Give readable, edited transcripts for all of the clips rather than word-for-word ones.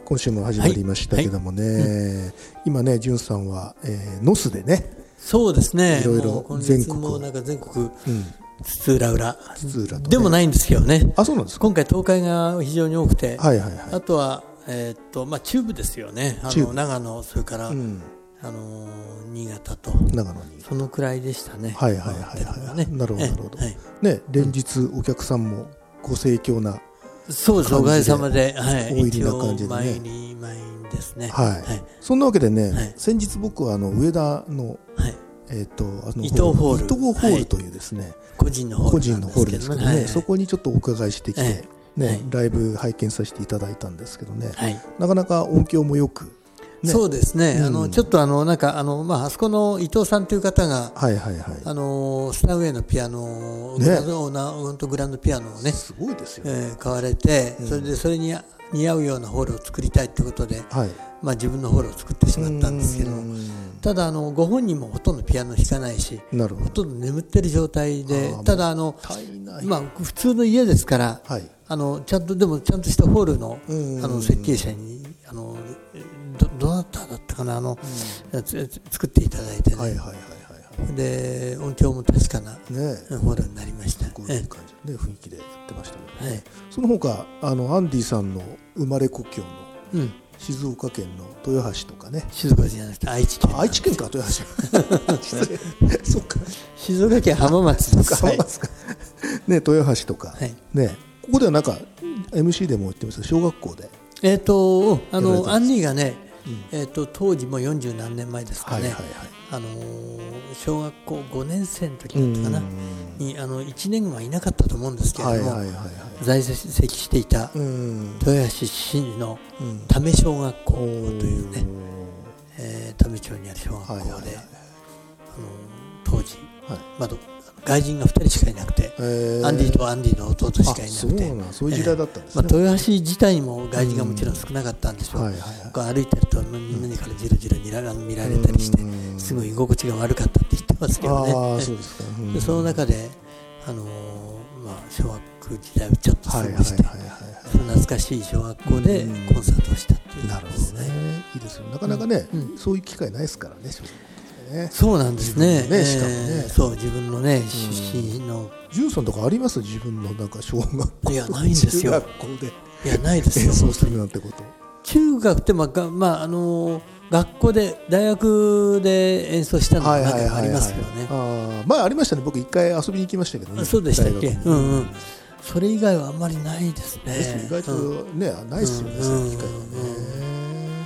今週も始まりましたけどもね、今ね、じゅんさんは、ノスでね、 そうですね、 いろいろ全国もうなんか全国津々浦々、 ね、 でもないんですけどね。 あ、そうなんですか。 今回東海が非常に多くて、 はいはいはい、 あとは、中部ですよね。長野、それから、新潟と長野にそのくらいでしたね。 はいはいはいはい、なるほどなるほど、ね、連日お客さんもご盛況な、 そうです、おかげさまで、 大入りな感じでね、 満員ですね。 はい、そんなわけでね、先日僕は上田の伊東ホールというですね、 個人のホールですけどね、そこにちょっとお伺いしてきてね、ライブ拝見させていただいたんですけどね、なかなか音響もよく。 そうですね、ちょっとなんかあそこの伊藤さんという方が、スタウェイのピアノ、グランドピアノをね、 すごいですよ、 買われて、それに似合うようなホールを作りたいということで、自分のホールを作ってしまったんですけど、ただご本人もほとんどピアノ弾かないし、ほとんど眠ってる状態で、ただ普通の家ですから、ちゃんとしたホールの設計者にどなただったかな、作っていただいてね、で音響も確かなホールになりました。 こういう感じの、雰囲気でやってましたけどね。その他アンディさんの生まれ故郷の静岡県の豊橋とかね、 静岡じゃなくて愛知県。 愛知県か、豊橋そうか、 静岡県浜松です。 浜松かね、豊橋とかね、ここではなんか MC でも言ってますけど、小学校でアンディがね、当時も40何年前ですかね、小学校5年生の時だったかなに1年はいなかったと思うんですけれども、在籍していた豊橋市の多摩小学校というね、多摩町にある小学校で、当時まだ外人が2人しかいなくて、アンディとアンディの弟しかいなくて、 そういう時代だったんですね。 豊橋自体にも外人がもちろん少なかったんでしょう。歩いてるとみんなからじろじろ見られたりして、すごい居心地が悪かったって言ってますけどね。その中で小学時代をちょっと過ごして、懐かしい小学校でコンサートをしたっていう。 なるほどね、いいですよ。なかなかね、そういう機会ないですからね。 そうなんですね。 しかもね、 そう、自分のね、出身の。 ジュンさんとかあります？自分のなんか小学校、 いや、ないんですよ。 中学校で。 いや、ないですよ。 演奏するなんてこと。 中学って学校で大学で演奏したのが何かありますけどね。 ありましたね。僕一回遊びに行きましたけどね。 そうでしたっけ。それ以外はあんまりないですね。 意外とね、ないですよね。そういう機会はね。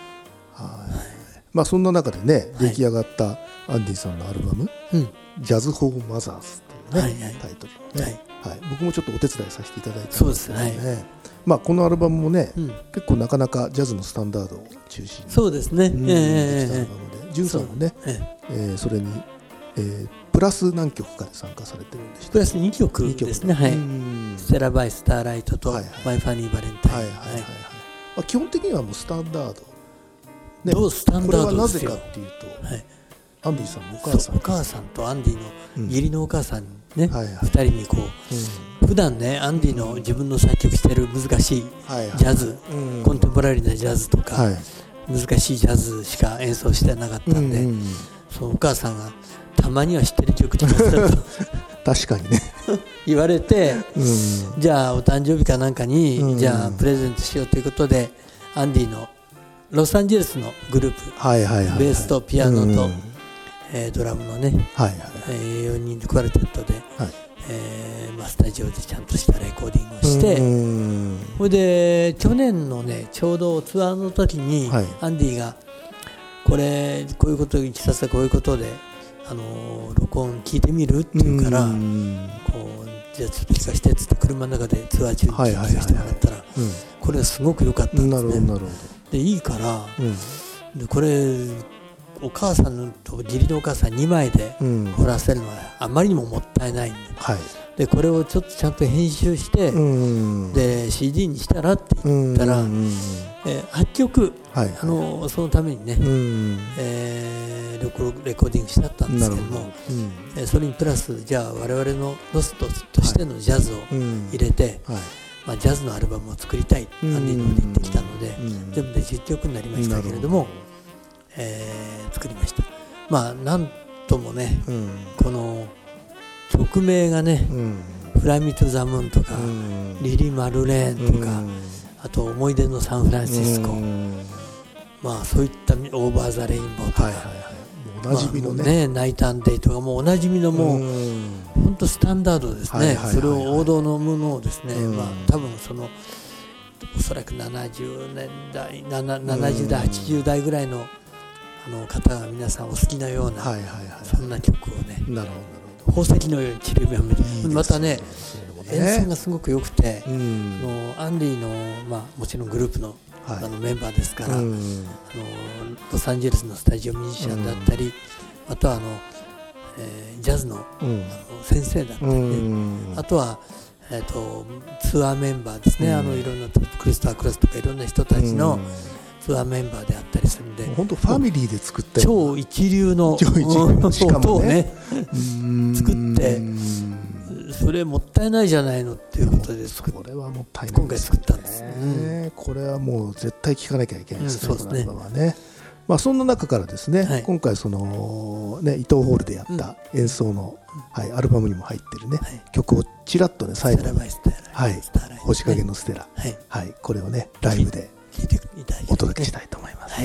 そんな中でね、出来上がったアンディさんのアルバム、ジャズ・フォー・マザーズっていうね、タイトルね。僕もちょっとお手伝いさせていただいたんですけどね。このアルバムもね、結構なかなかジャズのスタンダードを中心に、 そうですね。 できたアルバムで、ジュンさんもね、それにプラス何曲かで参加されてるんでした。 プラス2曲ですね。ステラ・バイ・スターライトとマイ・ファニー・バレンタイン。 基本的にはもうスタンダード。 スタンダードですよ。 これはなぜかっていうと、アンディさんのお母さんとアンディの義理のお母さんね、2人にこう、普段ね、アンディの自分の作曲してる難しいジャズ、コンテンポラリーなジャズとか、難しいジャズしか演奏してなかったんで、そのお母さんがたまには知ってる曲とか確かにね言われて、じゃあお誕生日かなんかにじゃあプレゼントしようということで、アンディのロサンゼルスのグループ、ベースとピアノとドラムのね、4人でクワルテットでスタジオでちゃんとしたレコーディングをして、それで去年のね、ちょうどツアーの時にアンディがこういうこといきさつはこういうことで録音聞いてみるって言うから、じゃあちょっと聞かせてっつって車の中でツアー中に聞かせてもらったら、これはすごく良かったんですね。でいいから、でこれお母さんと義理のお母さん2枚で掘らせるのはあまりにももったいないんで、これをちょっとちゃんと編集して、で CD にしたらって言ったら、8曲、そのためにね、レコーディングしてあったんですけども、それにプラスじゃあ我々のロストとしてのジャズを入れて、 ジャズのアルバムを作りたいアンディの方で言ってきたので、全部で10曲になりましたけれども、作りました。なんともね、この曲名がね、フライミトゥザムーンとか、リリマルレーンとか、あと思い出のサンフランシスコ、そういったオーバーザレインボーとか、 おなじみのね、 ナイトアンデイとか、もうおなじみのもう本当スタンダードですね。それを王道のものをですね、多分おそらく70年代70代80代ぐらいの方が皆さんお好きなような、そんな曲をね、宝石のように散りばめる。またね、演奏がすごく良くて、アンディのもちろんグループのメンバーですから、ロサンゼルスのスタジオミュージシャンだったり、あとはジャズの先生だったりね、あとはツアーメンバーですね、いろんなクリスター・クラスとかいろんな人たちのツアーメンバーであったりするんで、 本当ファミリーで作った超一流の音をね作って、それもったいないじゃないのっていうことでこれはもったいない、 今回作ったんです。 これはもう絶対聴かなきゃいけないですね、このアルバムはね。そんな中からですね、今回伊藤ホールでやった演奏のアルバムにも入ってるね曲をちらっとね、最後に星影のステラ、これをねライブでお届けしたいと思います。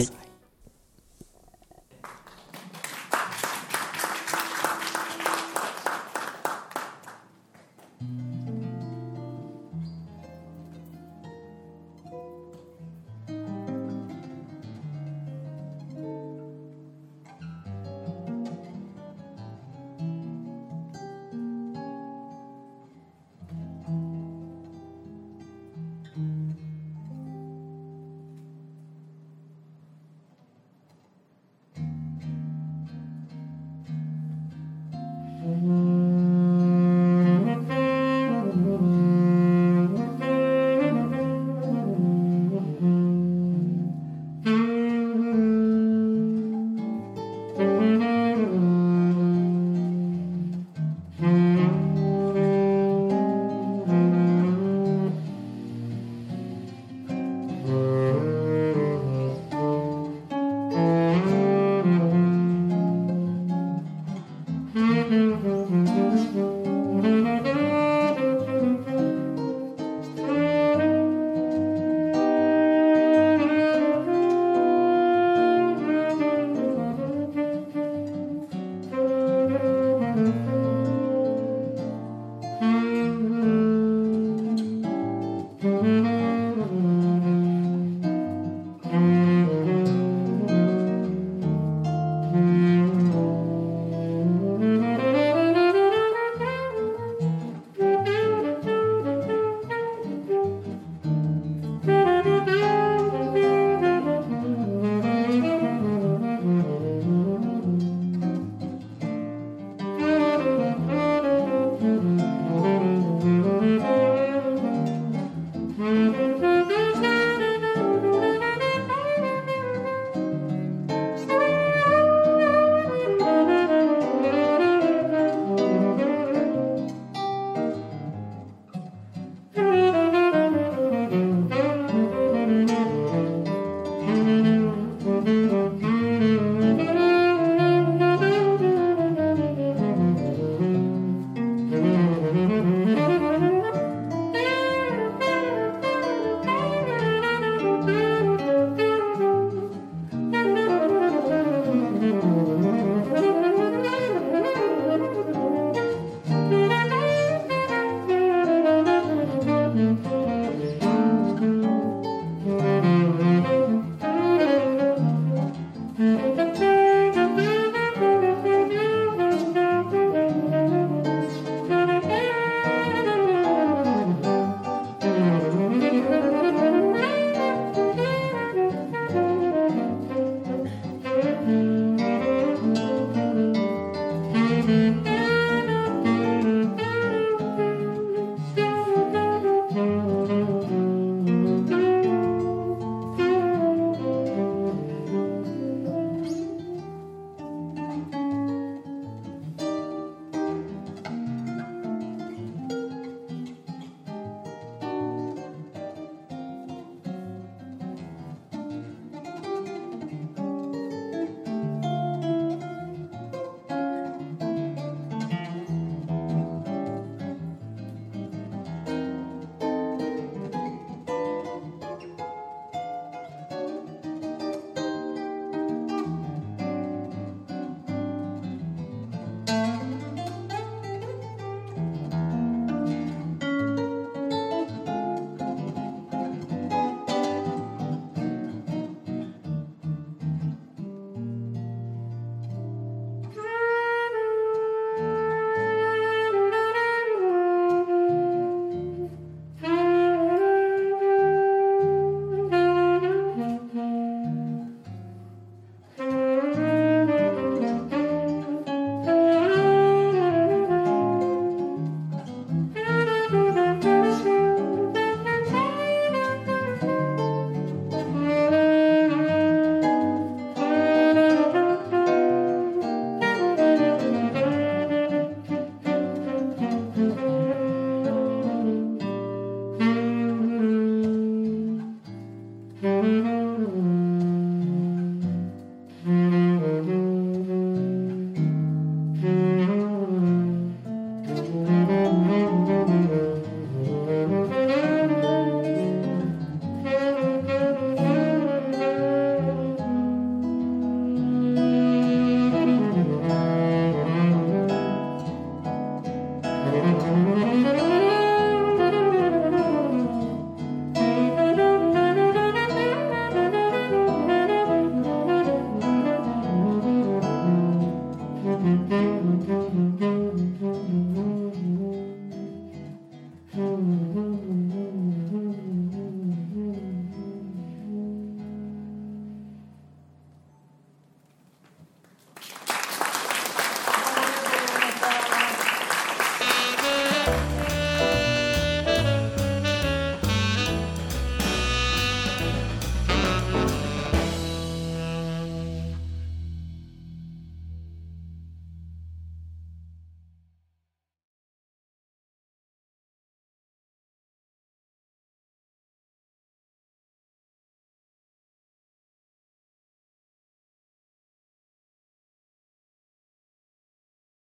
した。